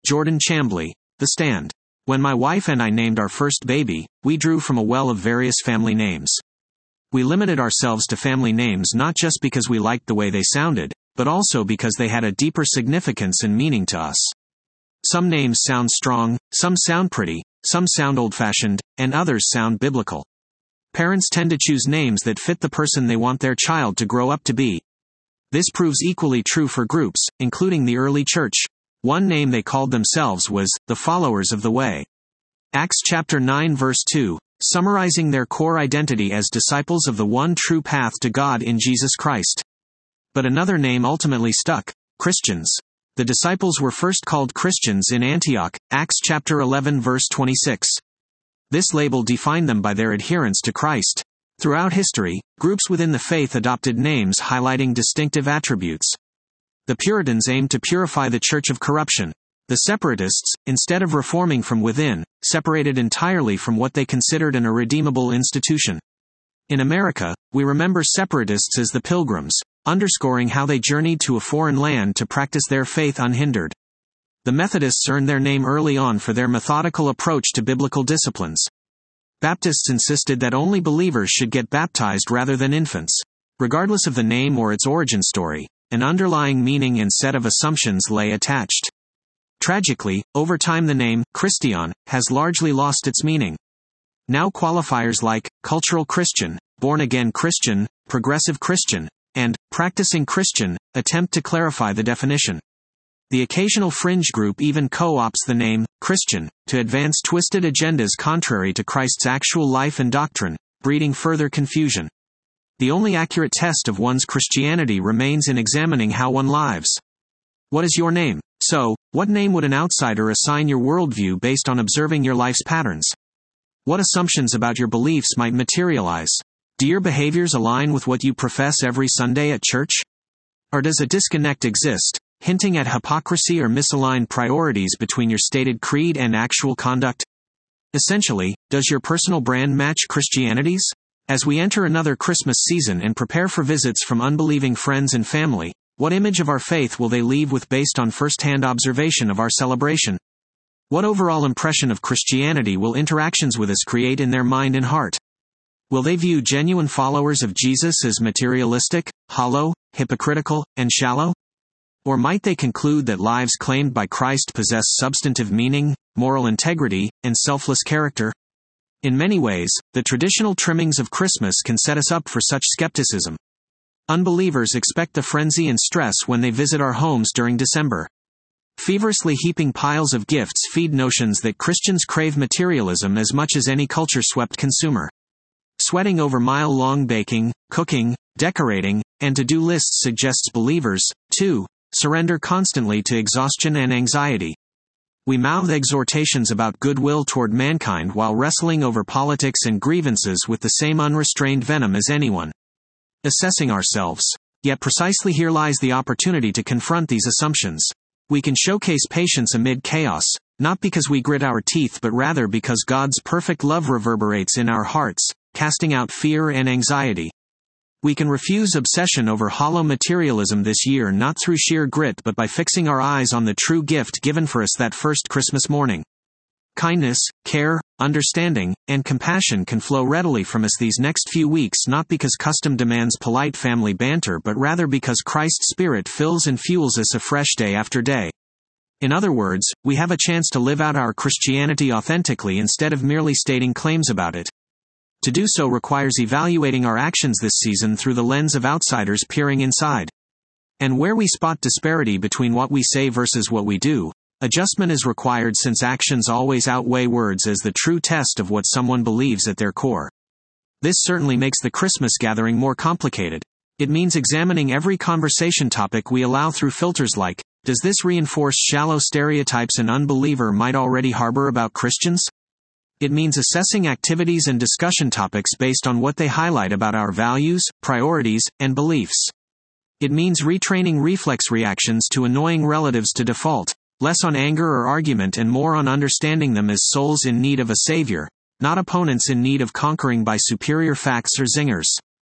Jordan Chambly, The Stand. When my wife and I named our first baby, we drew from a well of various family names. We limited ourselves to family names not just because we liked the way they sounded, but also because they had a deeper significance and meaning to us. Some names sound strong, some sound pretty, some sound old-fashioned, and others sound biblical. Parents tend to choose names that fit the person they want their child to grow up to be. This proves equally true for groups, including the early church. One name they called themselves was, the Followers of the Way. Acts chapter 9 verse 2, summarizing their core identity as disciples of the one true path to God in Jesus Christ. But another name ultimately stuck, Christians. The disciples were first called Christians in Antioch, Acts chapter 11 verse 26. This label defined them by their adherence to Christ. Throughout history, groups within the faith adopted names highlighting distinctive attributes. The Puritans aimed to purify the church of corruption. The Separatists, instead of reforming from within, separated entirely from what they considered an irredeemable institution. In America, we remember separatists as the Pilgrims, underscoring how they journeyed to a foreign land to practice their faith unhindered. The Methodists earned their name early on for their methodical approach to biblical disciplines. Baptists insisted that only believers should get baptized rather than infants. Regardless of the name or its origin story, an underlying meaning and set of assumptions lay attached. Tragically, over time the name, Christian, has largely lost its meaning. Now qualifiers like, cultural Christian, born-again Christian, progressive Christian, and practicing Christian attempt to clarify the definition. The occasional fringe group even co-opts the name, Christian, to advance twisted agendas contrary to Christ's actual life and doctrine, breeding further confusion. The only accurate test of one's Christianity remains in examining how one lives. What is your name? So, what name would an outsider assign your worldview based on observing your life's patterns? What assumptions about your beliefs might materialize? Do your behaviors align with what you profess every Sunday at church? Or does a disconnect exist, hinting at hypocrisy or misaligned priorities between your stated creed and actual conduct? Essentially, does your personal brand match Christianity's? As we enter another Christmas season and prepare for visits from unbelieving friends and family, what image of our faith will they leave with based on first-hand observation of our celebration? What overall impression of Christianity will interactions with us create in their mind and heart? Will they view genuine followers of Jesus as materialistic, hollow, hypocritical, and shallow? Or might they conclude that lives claimed by Christ possess substantive meaning, moral integrity, and selfless character? In many ways, the traditional trimmings of Christmas can set us up for such skepticism. Unbelievers expect the frenzy and stress when they visit our homes during December. Feverishly heaping piles of gifts feed notions that Christians crave materialism as much as any culture-swept consumer. Sweating over mile-long baking, cooking, decorating, and to-do lists suggests believers, too, surrender constantly to exhaustion and anxiety. We mouth exhortations about goodwill toward mankind while wrestling over politics and grievances with the same unrestrained venom as anyone. Assessing ourselves. Yet precisely here lies the opportunity to confront these assumptions. We can showcase patience amid chaos, not because we grit our teeth but rather because God's perfect love reverberates in our hearts, casting out fear and anxiety. We can refuse obsession over hollow materialism this year not through sheer grit but by fixing our eyes on the true gift given for us that first Christmas morning. Kindness, care, understanding, and compassion can flow readily from us these next few weeks not because custom demands polite family banter but rather because Christ's Spirit fills and fuels us afresh day after day. In other words, we have a chance to live out our Christianity authentically instead of merely stating claims about it. To do so requires evaluating our actions this season through the lens of outsiders peering inside. And where we spot disparity between what we say versus what we do, adjustment is required since actions always outweigh words as the true test of what someone believes at their core. This certainly makes the Christmas gathering more complicated. It means examining every conversation topic we allow through filters like, does this reinforce shallow stereotypes an unbeliever might already harbor about Christians? It means assessing activities and discussion topics based on what they highlight about our values, priorities, and beliefs. It means retraining reflex reactions to annoying relatives to default, less on anger or argument and more on understanding them as souls in need of a savior, not opponents in need of conquering by superior facts or zingers.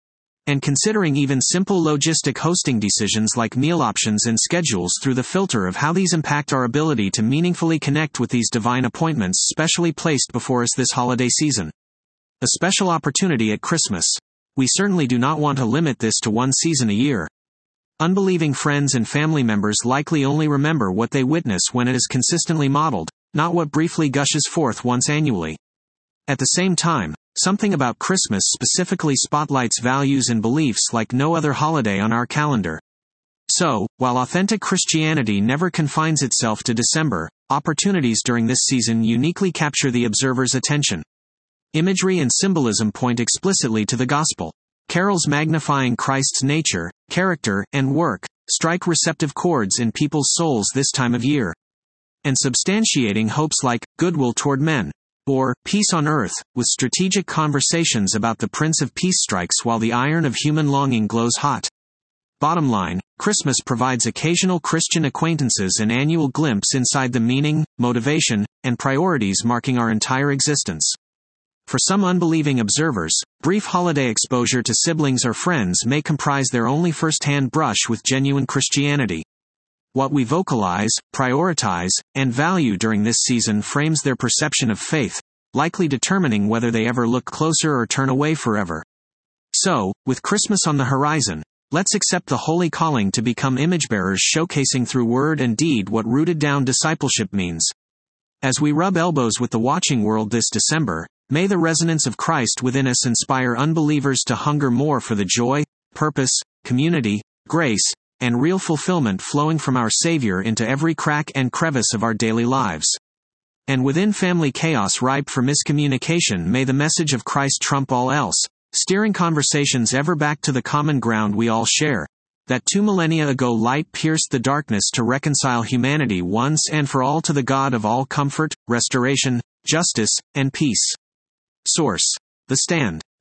and considering even simple logistic hosting decisions like meal options and schedules through the filter of how these impact our ability to meaningfully connect with these divine appointments specially placed before us this holiday season. A special opportunity at Christmas. We certainly do not want to limit this to one season a year. Unbelieving friends and family members likely only remember what they witness when it is consistently modeled, not what briefly gushes forth once annually. At the same time, something about Christmas specifically spotlights values and beliefs like no other holiday on our calendar. So, while authentic Christianity never confines itself to December, opportunities during this season uniquely capture the observer's attention. Imagery and symbolism point explicitly to the gospel. Carols magnifying Christ's nature, character, and work strike receptive chords in people's souls this time of year. And substantiating hopes like goodwill toward men, or peace on earth, with strategic conversations about the Prince of Peace strikes while the iron of human longing glows hot. Bottom line, Christmas provides occasional Christian acquaintances an annual glimpse inside the meaning, motivation, and priorities marking our entire existence. For some unbelieving observers, brief holiday exposure to siblings or friends may comprise their only first-hand brush with genuine Christianity. What we vocalize, prioritize, and value during this season frames their perception of faith, likely determining whether they ever look closer or turn away forever. So, with Christmas on the horizon, let's accept the holy calling to become image-bearers showcasing through word and deed what rooted-down discipleship means. As we rub elbows with the watching world this December, may the resonance of Christ within us inspire unbelievers to hunger more for the joy, purpose, community, grace, and real fulfillment flowing from our Savior into every crack and crevice of our daily lives. And within family chaos ripe for miscommunication, may the message of Christ trump all else, steering conversations ever back to the common ground we all share. That 2 millennia ago light pierced the darkness to reconcile humanity once and for all to the God of all comfort, restoration, justice, and peace. Source: The Stand.